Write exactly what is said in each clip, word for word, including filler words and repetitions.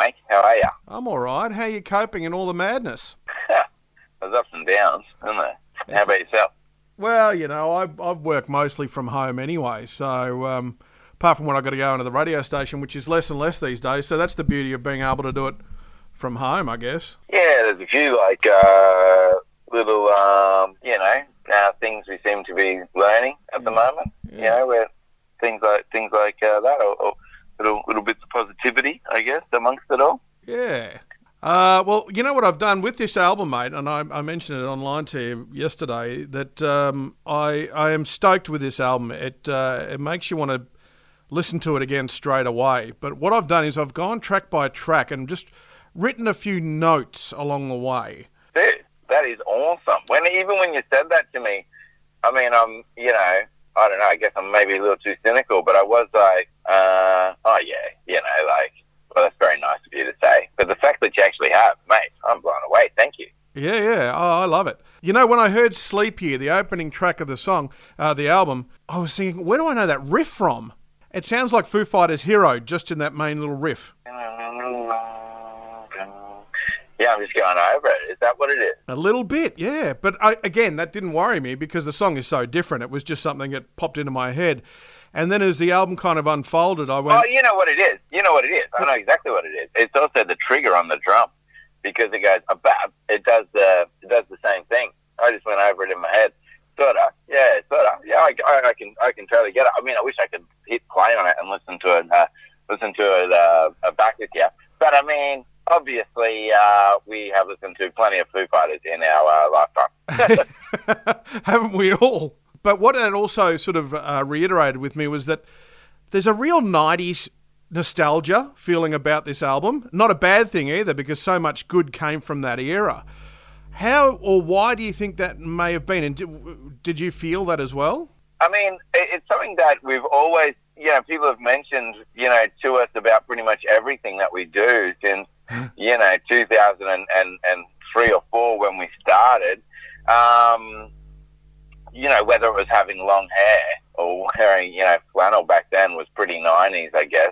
mate. How are you? I'm all right. How are you coping in all the madness? There's ups and downs, isn't there? How about yourself? Well, you know, I, I've worked mostly from home anyway, so um, apart from when I've got to go into the radio station, which is less and less these days, so that's the beauty of being able to do it from home, I guess. Yeah, there's a few, like, uh, little, um, you know, uh, things we seem to be learning at yeah. the moment, yeah. you know, where things like things like uh, that, or, or little, little bits of positivity, I guess, amongst it all. Yeah. Uh, well, you know what I've done with this album, mate, and I, I mentioned it online to you yesterday, that um, I I am stoked with this album. It uh, it makes you want to listen to it again straight away. But what I've done is I've gone track by track and just written a few notes along the way. Dude, that is awesome. When even when you said that to me, I mean, I'm, you know, I don't know, I guess I'm maybe a little too cynical, but I was like, uh, oh yeah, you know, like, well, that's very nice of you to say. But the fact that you actually have, mate, I'm blown away. Thank you. Yeah, yeah. Oh, I love it. You know, when I heard Sleep Here, the opening track of the song, uh, the album, I was thinking, where do I know that riff from? It sounds like Foo Fighters' Hero, just in that main little riff. Yeah, I'm just going over it. Is that what it is? A little bit, yeah. But I, again, that didn't worry me because the song is so different. It was just something that popped into my head. And then as the album kind of unfolded, I went... Oh, you know what it is. You know what it is. I know exactly what it is. It's also the trigger on the drum because it goes, a bab. It does the it does the same thing. I just went over it in my head. Sort of. Yeah, sort of. Yeah, I, I, I can I can totally get it. I mean, I wish I could hit play on it and listen to it, uh, listen to it uh, back with you. But, I mean, obviously, uh, we have listened to plenty of Foo Fighters in our uh, lifetime. Haven't we all? But what it also sort of uh, reiterated with me was that there's a real nineties nostalgia feeling about this album. Not a bad thing either, because so much good came from that era. How or why do you think that may have been? And did, did you feel that as well? I mean, it's something that we've always, you know, people have mentioned, you know, to us about pretty much everything that we do since, you know, two thousand three or four when we started. Um... You know, whether it was having long hair or wearing, you know, flannel back then was pretty nineties, I guess.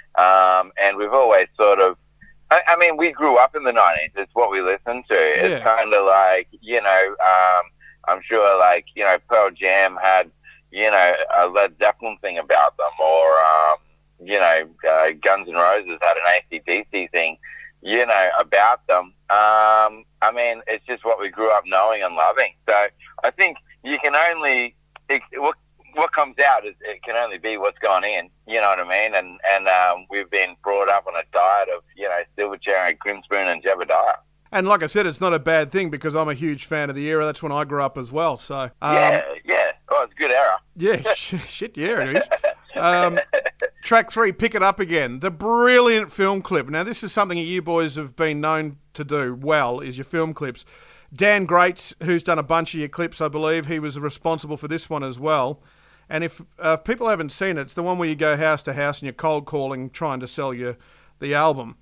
Um, and we've always sort of, I, I mean, we grew up in the nineties. It's what we listened to. It's yeah. kind of like, you know, um, I'm sure like, you know, Pearl Jam had, you know, a Led Zeppelin thing about them, or, um, you know, uh, Guns N' Roses had an A C D C thing, you know, about them. Um, I mean, it's just what we grew up knowing and loving. So I think, you can only, it, what what comes out is it can only be what's gone in, you know what I mean? And and um, we've been brought up on a diet of, you know, Silverchair and Grinspoon and Jebediah. And like I said, it's not a bad thing because I'm a huge fan of the era. That's when I grew up as well. So um, yeah, yeah. Oh, it's a good era. Yeah, shit, yeah, it is. Um, track three, Pick It Up Again. The brilliant film clip. Now, this is something that you boys have been known to do well, is your film clips. Dan Greats, who's done a bunch of your clips, I believe, he was responsible for this one as well. And if, uh, if people haven't seen it, it's the one where you go house to house and you're cold calling, trying to sell you the album.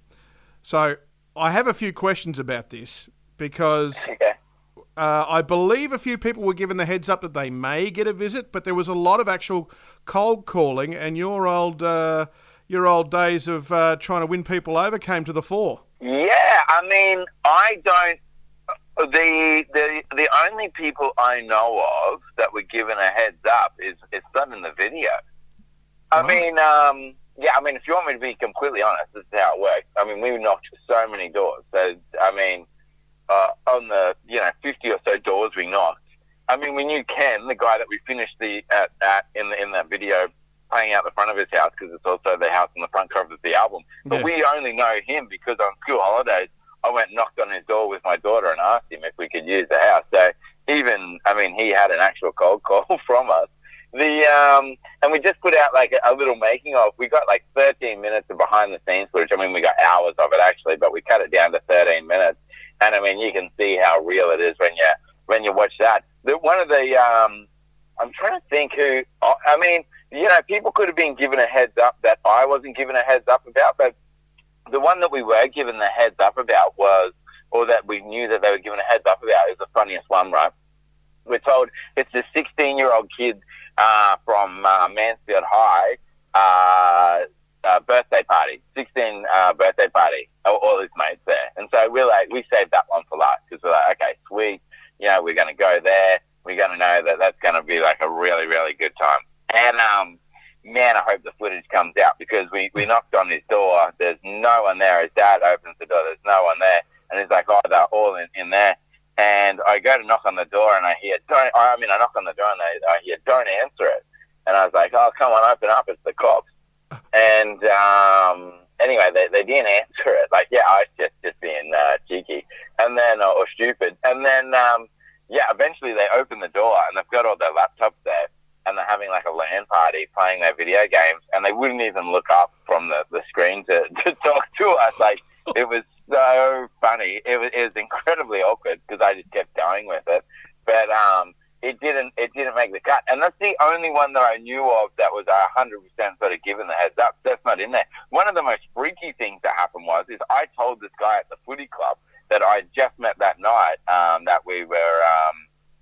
So I have a few questions about this because okay. uh, I believe a few people were given the heads up that they may get a visit, but there was a lot of actual cold calling, and your old uh, your old days of uh, trying to win people over came to the fore. Yeah, I mean, I don't. The the the only people I know of that were given a heads up is is done in the video. I Oh. mean, um, yeah, I mean, if you want me to be completely honest, this is how it works. I mean, we knocked so many doors. So, I mean, uh, on the, you know, fifty or so doors we knocked, I mean, we knew Ken, the guy that we finished the at, at in the, in that video, playing out the front of his house, because it's also the house on the front cover of the album. But Yeah. we only know him because on school holidays, I went and knocked on his door with my daughter and asked him if we could use the house. So even, I mean, he had an actual cold call from us. The um, and we just put out like a, a little making of. We got like thirteen minutes of behind the scenes footage. I mean, we got hours of it actually, but we cut it down to thirteen minutes. And I mean, you can see how real it is when you when you watch that. The, one of the um, I'm trying to think who. I mean, you know, people could have been given a heads up that I wasn't given a heads up about, but the one that we were given the heads up about was, or that we knew that they were given a heads up about, is the funniest one, right? We're told it's a sixteen-year-old kid uh, from uh, Mansfield High uh, uh, birthday party, sixteen uh, birthday party. all, all his mates there. And so we're like, we saved that one for last because we're like, okay, sweet. You know, we're going to go there. We're going to know that that's going to be like a really, really good time. And, um, man, I hope the footage comes out because we, we knocked on his door. There's no one there. His dad opens the door. There's no one there. And he's like, oh, they're all in, in there. And I go to knock on the door and I hear, don't, I mean, I knock on the door and I, I hear, don't answer it. And I was like, oh, come on, open up. It's the cops. And um, anyway, they, they didn't answer it. Like, yeah, I was just, just being uh, cheeky and then or, or stupid. And then, um, yeah, eventually they open the door and they've got all their laptops there and they're having like a LAN party playing their video games and they wouldn't even look up from the, the screen to, to talk to us. Like, it was so funny. It was, it was incredibly awkward because I just kept going with it. But um, it didn't it didn't make the cut. And that's the only one that I knew of that was one hundred percent sort of given the heads up. That's not in there. One of the most freaky things that happened was is I told this guy at the footy club that I just met that night um, that we were, um,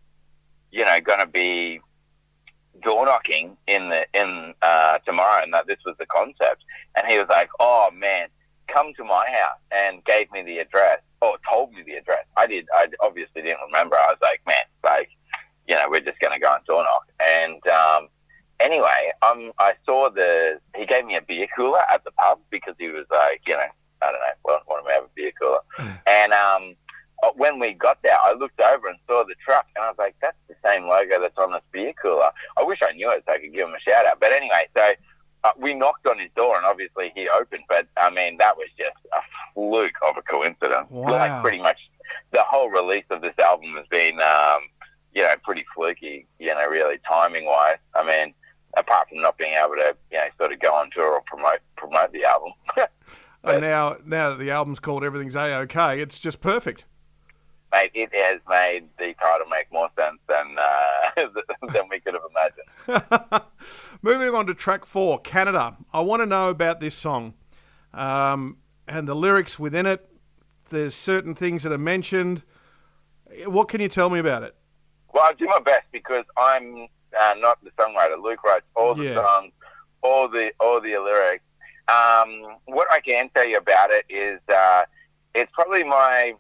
you know, going to be door knocking in the in uh, tomorrow and that this was the concept. And he was like, oh, man, come to my house and gave me the address or told me the address. I did. I obviously didn't remember. I was like, man, like, you know, we're just going to go and door knock. And um, anyway, um, I saw the, he gave me a beer cooler at the pub because he was like, you know, I don't know, well, want to have a beer cooler. And um, when we got there, I looked over and saw the truck and I was like, that's the same logo that's on this beer cooler. I wish I knew it so I could give him a shout out. But anyway, so uh, we knocked on his door and obviously he opened. But I mean, that was just a fluke of a coincidence. Wow. Like pretty much the whole release of this album has been, um, you know, pretty fluky, you know, really timing wise. I mean, apart from not being able to, you know, sort of go on tour or promote promote the album. And now, now that the album's called Everything's A-OK, it's just perfect. Mate, it has made the title make more sense than uh, than we could have imagined. Moving on to track four, Canada. I want to know about this song um, and the lyrics within it. There's certain things that are mentioned. What can you tell me about it? Well, I'll do my best because I'm uh, not the songwriter. Luke writes all the Yeah. songs, all the all the lyrics. Um, what I can tell you about it is uh, it's probably my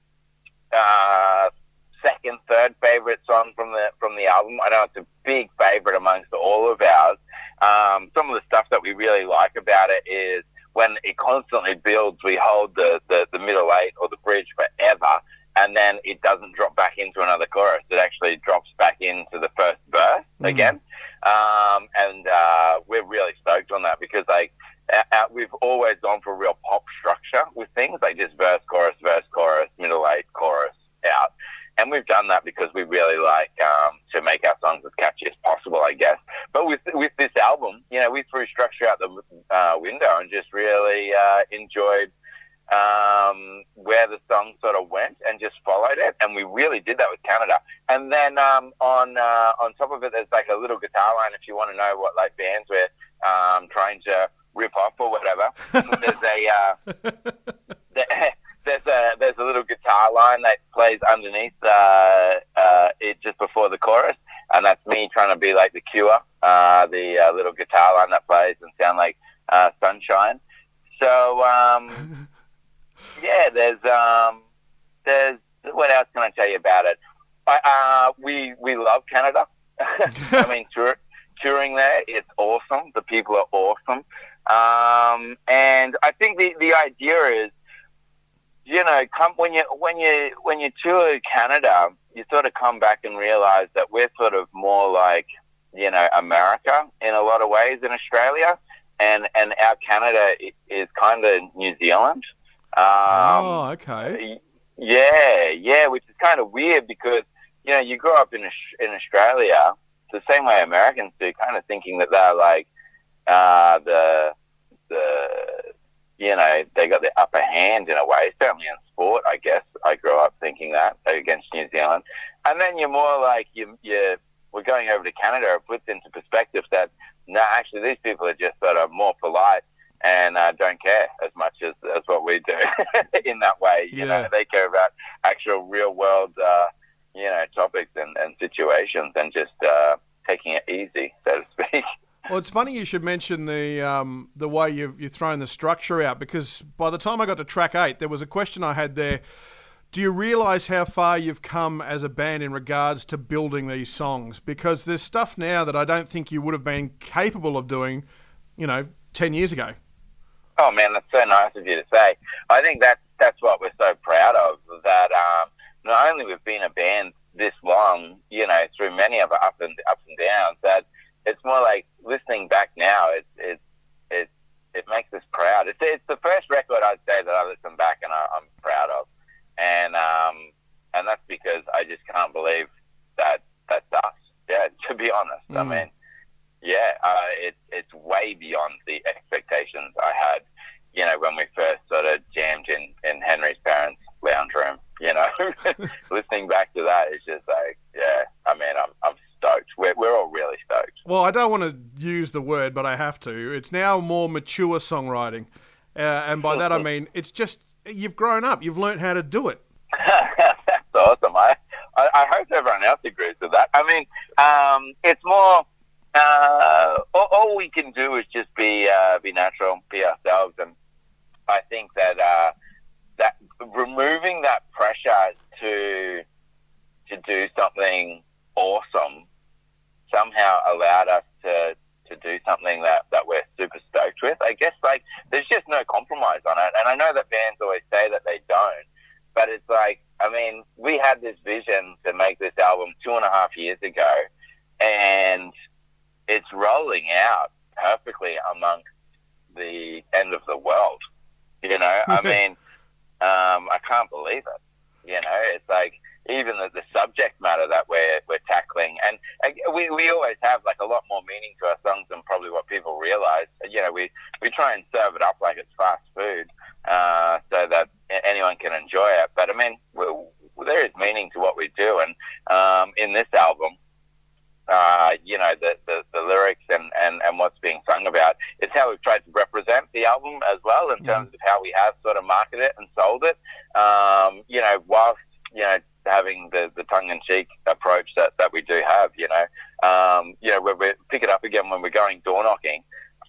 uh, second, third favorite song from the from the album. I know it's a big favorite amongst all of ours. Um, some of the stuff that we really like about it is when it constantly builds, we hold the, the, the middle eight or the bridge forever, and then it doesn't drop back into another chorus. It actually drops back into the first verse mm. again. Um, and uh, we're really stoked on that because like uh, uh, we've always gone for a real pop structure with things, like just verse, chorus, verse, chorus, middle eight, chorus, out. And we've done that because we really like um, to make our songs as catchy as possible, I guess. But with with this album, you know, we threw structure out the uh, window and just really uh, enjoyed um, where the song sort of went and just followed it. And we really did that with Canada. And then um, on uh, on top of it, there's like a little guitar line if you want to know what like bands we're um, trying to rip off or whatever. There's a... Uh, there, There's a there's a little guitar line that plays underneath uh, uh, it just before the chorus, and that's me trying to be like the Cure, uh, the uh, little guitar line that plays and sound like uh, Sunshine. So um, yeah, there's um, there's what else can I tell you about it? I, uh, we we love Canada. I mean, tour, touring there, it's awesome. The people are awesome, um, and I think the the idea is, you know, come when you when you when you tour Canada, you sort of come back and realize that we're sort of more like, you know, America in a lot of ways in Australia, and and our Canada is kind of New Zealand. Um, oh, okay. Yeah, yeah, which is kind of weird because, you know, you grow up in in Australia the same way Americans do, kind of thinking that they're like uh, the the you know, they got the upper hand in a way, certainly in sport, I guess. I grew up thinking that against New Zealand. And then you're more like, you, you, we're going over to Canada. It puts into perspective that, no, actually, these people are just sort of more polite and uh, don't care as much as, as what we do in that way. You yeah. know, they care about actual real world, uh, you know, topics and, and situations and just uh, taking it easy, so to speak. Well, it's funny you should mention the um, the way you've you've thrown the structure out, because by the time I got to track eight, there was a question I had there. Do you realise how far you've come as a band in regards to building these songs? Because there's stuff now that I don't think you would have been capable of doing, you know, ten years ago. Oh man, that's so nice of you to say. I think that's that's what we're so proud of. That um, not only we've been a band this long, you know, through many of our ups and ups and downs, that it's more like listening back now. It it it it makes us proud. It's it's the first record I'd say that I listen back and I, I'm proud of, and um and that's because I just can't believe that that's us. Yeah, to be honest, mm. I mean. Yeah, uh, it, it's way beyond the expectations I had, you know, when we first sort of jammed in, in Henry's parents' lounge room, you know. Listening back to that is just like, yeah, I mean, I'm I'm stoked. We're, we're all really stoked. Well, I don't want to use the word, but I have to. It's now more mature songwriting. Uh, and by that I mean, it's just, you've grown up. You've learnt how to do it. That's awesome. I, I, I hope everyone else agrees with that. I mean, um, it's more... Uh, all, all we can do is just be uh, be natural, be ourselves, and I think that uh, that removing that pressure to to do something awesome somehow allowed us to to do something that, that we're super stoked with. I guess like there's just no compromise on it, and I know that bands always say that they don't, but it's like, I mean, we had this vision to make this album two and a half years ago, and it's rolling out perfectly amongst the end of the world. You know, I mean, um, I can't believe it. You know, it's like even the, the subject matter that we're we're tackling, and uh, we we always have like a lot more meaning to our songs than probably what people realize. You know, we we try and serve it up like it's fast food, uh, so that anyone can enjoy it. But I mean, we, there is meaning to what we do, and um, in this album. Uh, you know, the, the, the lyrics and, and, and what's being sung about. It's how we've tried to represent the album as well in terms mm. of how we have sort of marketed it and sold it. Um, you know, whilst, you know, having the, the tongue-in-cheek approach that, that we do have, you know. Um, you know, when we pick it up again when we're going door knocking.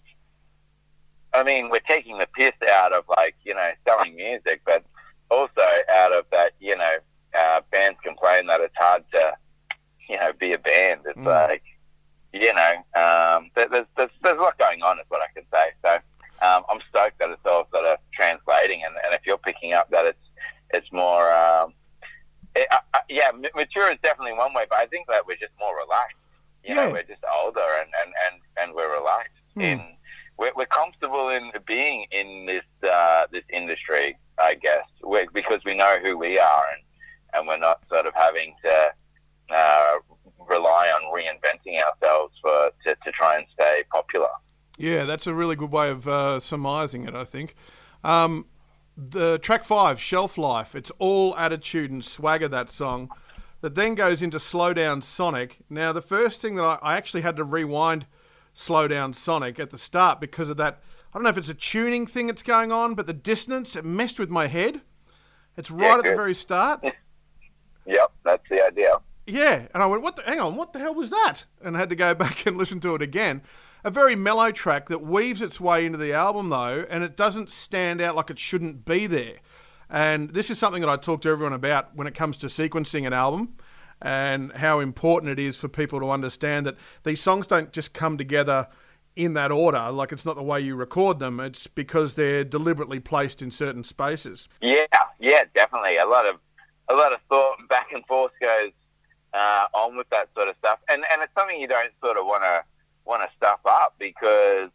I mean, we're taking the piss out of, like, you know, selling music, but also out of that, you know, uh, bands complain that it's hard to, you know, be a band. It's mm. like, you know, um, there's, there's there's a lot going on is what I can say. So um, I'm stoked that it's all sort of translating, and, and if you're picking up that it's it's more, um, it, uh, uh, yeah, mature is definitely one way, but I think that we're just more relaxed. You yeah. know, we're just older and, and, and, and we're relaxed. Mm. In we're, we're comfortable in being in this uh, this industry, I guess, we're, because we know who we are, and, and we're not sort of having to Uh, rely on reinventing ourselves for to, to try and stay popular. Yeah, that's a really good way of uh, surmising it, I think. Um, the track five, Shelf Life, it's all attitude and swagger, that song, that then goes into Slow Down Sonic. Now, the first thing that I, I actually had to rewind Slow Down Sonic at the start because of that, I don't know if it's a tuning thing that's going on, but the dissonance, it messed with my head. It's right yeah, at the very start. Yep, that's the idea. Yeah, and I went, what the, hang on, what the hell was that? And I had to go back and listen to it again. A very mellow track that weaves its way into the album, though, and it doesn't stand out like it shouldn't be there. And this is something that I talk to everyone about when it comes to sequencing an album and how important it is for people to understand that these songs don't just come together in that order, like it's not the way you record them, it's because they're deliberately placed in certain spaces. Yeah, yeah, definitely. A lot of, a lot of thought back and forth goes Uh, on with that sort of stuff, and and it's something you don't sort of want to want to stuff up because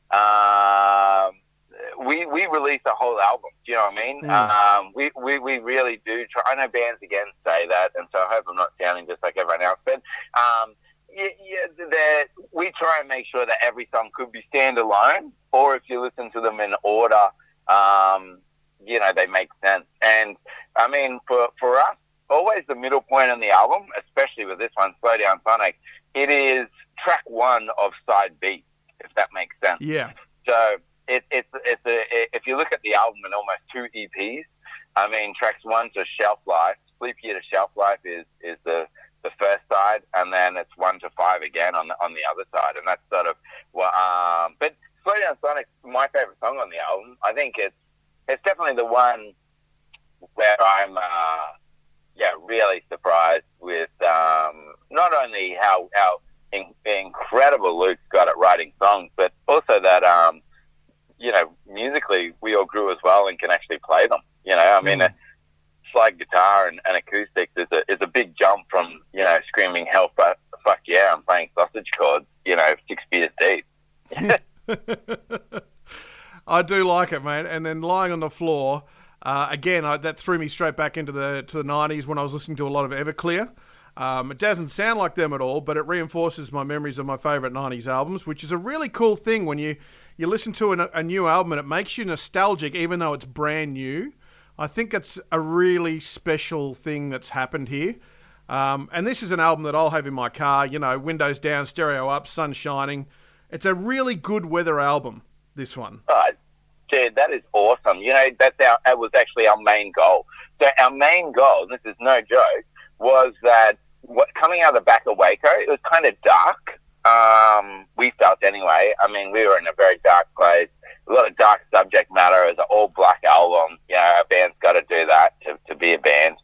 um, we we release a whole album. Do you know what I mean? Mm. Um, we, we we really do try. I know bands again say that, and so I hope I'm not sounding just like everyone else. But um, yeah, yeah we try and make sure that every song could be standalone, or if you listen to them in order, um, you know, they make sense. And I mean, for for us. Always the middle point on the album, especially with this one, Slow Down Sonic, it is track one of side B, if that makes sense. Yeah. So it, it's it's a, if you look at the album in almost two E Ps, I mean, tracks one to Shelf Life, Sleep Here to Shelf Life is, is the, the first side, and then it's one to five again on the on the other side, and that's sort of well. Um, but Slow Down Sonic's my favorite song on the album. I think it's it's definitely the one where I'm uh, yeah really surprised with um, not only how how in, incredible Luke's got at writing songs, but also that um, you know musically we all grew as well and can actually play them. You know, I mean. Mm. A, slide guitar and, and acoustics is a is a big jump from you know screaming hell fuck, fuck yeah I'm playing sausage chords you know six beers deep. I do like it, mate. And then Lying on the Floor uh, again, I, that threw me straight back into the to the nineties when I was listening to a lot of Everclear. Um, it doesn't sound like them at all, but it reinforces my memories of my favourite nineties albums, which is a really cool thing when you you listen to a, a new album and it makes you nostalgic even though it's brand new. I think it's a really special thing that's happened here. Um, and this is an album that I'll have in my car, you know, windows down, stereo up, sun shining. It's a really good weather album, this one. Oh, dude, that is awesome. You know, that's our, that was actually our main goal. So our main goal, and this is no joke, was that what, coming out of the back of Waco, it was kind of dark. Um, we felt anyway. I mean, we were in a very dark place. A lot of dark subject matter. It's an all-black album. You know, a band's got to do that to, to be a band.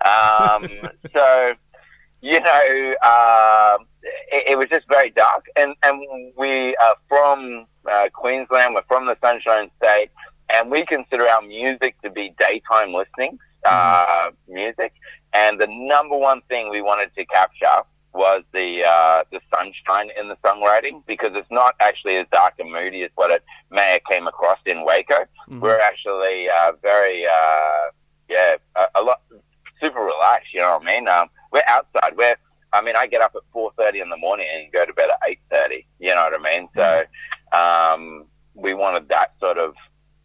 Um, so, you know, uh, it, it was just very dark. And, and we are from uh, Queensland. We're from the Sunshine State. And we consider our music to be daytime listening uh, mm-hmm. music. And the number one thing we wanted to capture was the uh, the sunshine in the songwriting, because it's not actually as dark and moody as what it may have came across in Waco. Mm-hmm. We're actually uh, very, uh, yeah, a, a lot, super relaxed, you know what I mean? Um, we're outside. We're, I mean, I get up at four thirty in the morning and go to bed at eight thirty, you know what I mean? Mm-hmm. So um, we wanted that sort of,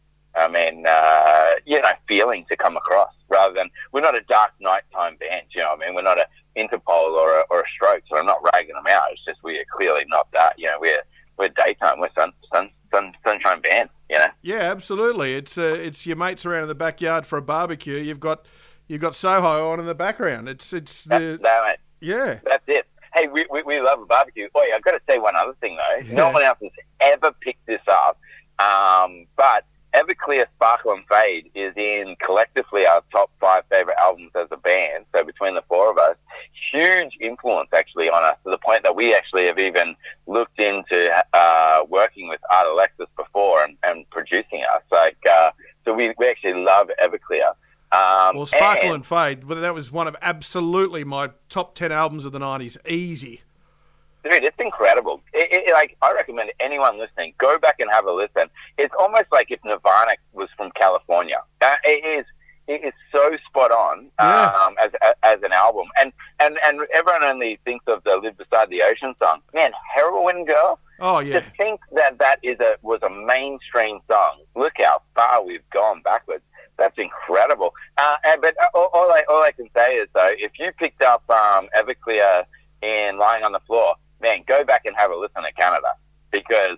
I mean, uh, you know, feeling to come across, rather than, we're not a dark nighttime band, you know what I mean? We're not a Interpol or a, or a Stroke, so I'm not ragging them out. It's just we're clearly not that. You know, we're we're daytime. We're sun sun, sun sunshine band. You know. Yeah, absolutely. It's uh, it's your mates around in the backyard for a barbecue. You've got you've got Soho on in the background. It's it's the that's, that, mate. Yeah. That's it. Hey, we, we we love a barbecue. Oh yeah, I've got to say one other thing though. Yeah. No one else has ever picked this up, um, but Everclear Sparkle and Fade is in collectively our top five favourite albums as a band. So between the four of us, huge influence actually on us, to the point that we actually have even looked into uh, working with Art Alexis before and, and producing us. Like, uh, so we, we actually love Everclear. Um, well, Sparkle and, and Fade, that was one of absolutely my top ten albums of the nineties. Easy. Dude, it's incredible. It, it, like, I recommend anyone listening, go back and have a listen. It's almost like if Nirvana was from California. Uh, it is it is so spot on yeah. um, as as an album. And, and, and everyone only thinks of the Live Beside the Ocean song. Man, Heroin Girl? Oh, yeah. To think that that is a was a mainstream song. Look how far we've gone backwards. That's incredible. Uh, and, but all, all, I, all I can say is, though, if you picked up um, Everclear in Lying on the Floor, man, go back and have a listen to Canada, because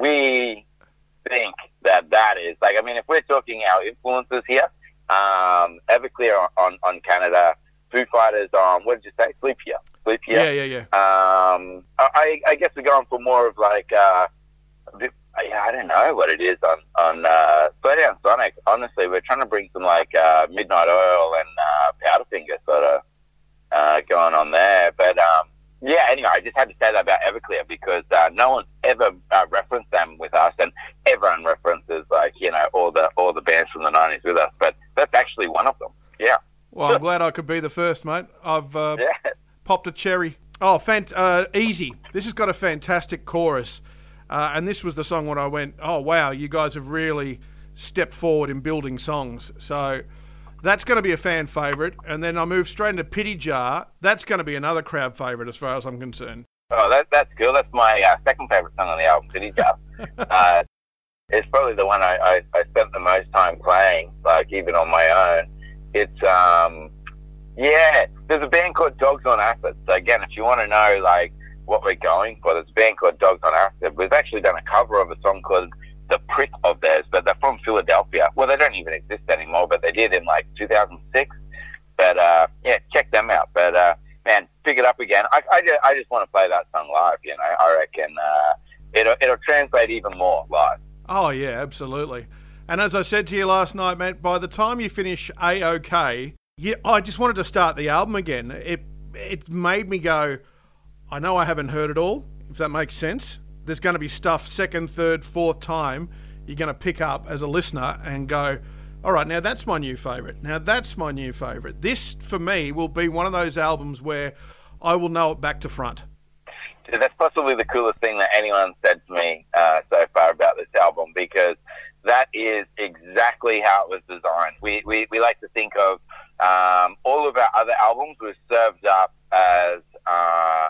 we think that that is, like, I mean, if we're talking our influences here, um, Everclear on, on, on Canada, Foo Fighters on, what did you say, Sleep Here? Sleep Here? Yeah, yeah, yeah. Um, I, I guess we're going for more of, like, uh, a bit, yeah, I don't know what it is on, on uh, Slow Down Sonic. Honestly, we're trying to bring some, like, uh, Midnight Oil and uh, Powderfinger sort of uh, going on there, but, um, yeah, anyway, I just had to say that about Everclear, because uh, no one's ever uh, referenced them with us, and everyone references, like, you know, all the all the bands from the nineties with us, but that's actually one of them. Yeah. Well, I'm glad I could be the first, mate. I've uh, yeah. popped a cherry. Oh, fant- uh, Easy. This has got a fantastic chorus, uh, and this was the song when I went, oh, wow, you guys have really stepped forward in building songs. So that's going to be a fan favourite. And then I move straight into Pity Jar. That's going to be another crowd favourite as far as I'm concerned. Oh, that, that's cool. That's my uh, second favourite song on the album, Pity Jar. uh, it's probably the one I, I, I spent the most time playing, like, even on my own. It's, um, yeah, there's a band called Dogs on Acid. So, again, if you want to know, like, what we're going for, there's a band called Dogs on Acid. We've actually done a cover of a song called The Prick of theirs, but they're from Philadelphia. Well, they don't even exist anymore, but they did in like two thousand six. But uh, yeah, check them out. But uh, man, Pick It Up Again. I, I, just, I just want to play that song live, you know. I reckon uh, it'll, it'll translate even more live. Oh, yeah, absolutely. And as I said to you last night, mate, by the time you finish A-OK, yeah, I just wanted to start the album again. It it made me go, I know I haven't heard it all, if that makes sense. There's going to be stuff second, third, fourth time you're going to pick up as a listener and go, all right, now that's my new favourite. Now that's my new favourite. This, for me, will be one of those albums where I will know it back to front. That's possibly the coolest thing that anyone said to me uh, so far about this album, because that is exactly how it was designed. We we, we like to think of um, all of our other albums were served up as uh,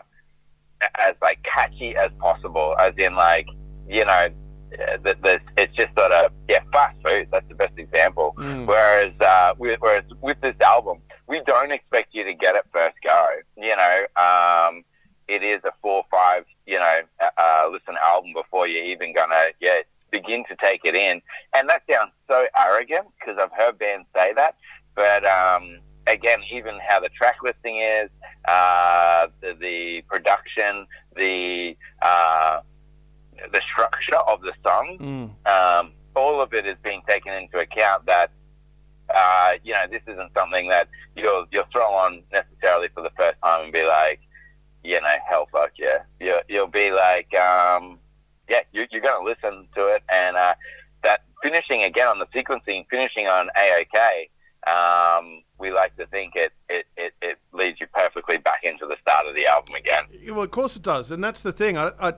as like catchy as possible, as in like, you know, the, the, it's just sort of, yeah, fast food. That's the best example. Mm. Whereas uh, with, whereas with this album, we don't expect you to get it first go. You know, um, it is a four or five, you know, uh, listen album before you're even gonna, yeah, begin to take it in. And that sounds so arrogant, because I've heard bands say that. But um, again, even how the track listing is, uh, the, the production, the uh, the structure of the song, mm. um, all of it is being taken into account. That uh, you know, this isn't something that you'll you'll throw on necessarily for the first time and be like, you know, hell, fuck yeah. You'll you'll be like, um, yeah, you, you're going to listen to it, and uh, that finishing again on the sequencing, finishing on A-OK. Um, we like to think it, it, it, it leads you perfectly back into the start of the album again. Well, of course it does, and that's the thing. I, I,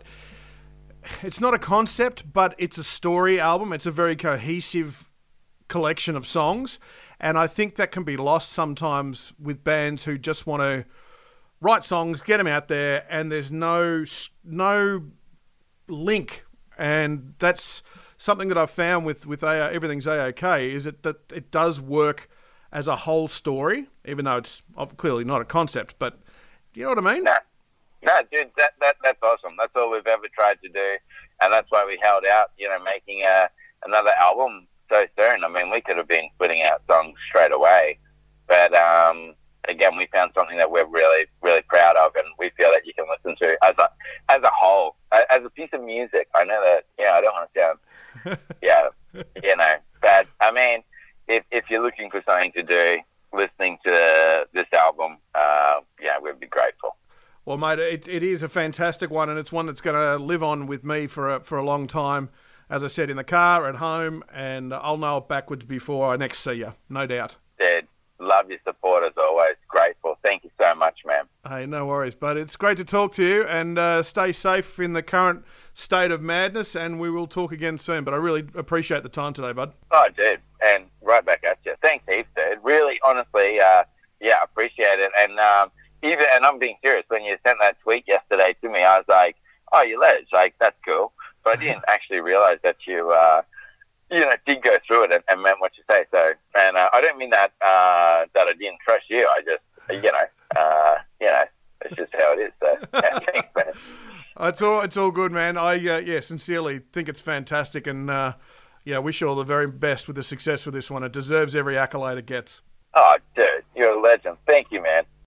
it's not a concept, but it's a story album. It's a very cohesive collection of songs, and I think that can be lost sometimes with bands who just want to write songs, get them out there, and there's no no link. And that's something that I've found with, with A- Everything's A-OK, is it, that it does work as a whole story, even though it's clearly not a concept. But do you know what I mean? No, no, dude, that, that that's awesome. That's all we've ever tried to do, and that's why we held out, you know, making a, another album so soon. I mean, we could have been putting out songs straight away, but um, again, we found something that we're really, really proud of, and we feel that you can listen to as a as a whole, as a piece of music. I know that, you know, I don't want to sound, yeah, you know, but I mean, if if you're looking for something to do, listening to this album, uh, yeah, we'd be grateful. Well, mate, it it is a fantastic one, and it's one that's going to live on with me for a, for a long time. As I said, in the car, at home, and I'll know it backwards before I next see you, no doubt. Dude, love your support as always. Grateful. Thank you so much, man. Hey, no worries, but it's great to talk to you, and uh, stay safe in the current state of madness, and we will talk again soon. But I really appreciate the time today, bud. Oh, dude, and right back at you. Thanks heaps, dude. Really, honestly, uh, yeah, appreciate it. And um, even, and I'm being serious, when you sent that tweet yesterday to me, I was like, oh, you ledge, like, that's cool. But I didn't actually realize that you, uh, you know, did go through it and, and meant what you say. So, and uh, I don't mean that uh, that I didn't trust you. I just, you know, uh, you know, it's just how it is. So, yeah, thanks, man. It's all, it's all good, man. I, uh, yeah, sincerely think it's fantastic, and uh, yeah, wish you all the very best with the success with this one. It deserves every accolade it gets. Oh, dude, you're a legend. Thank you, man.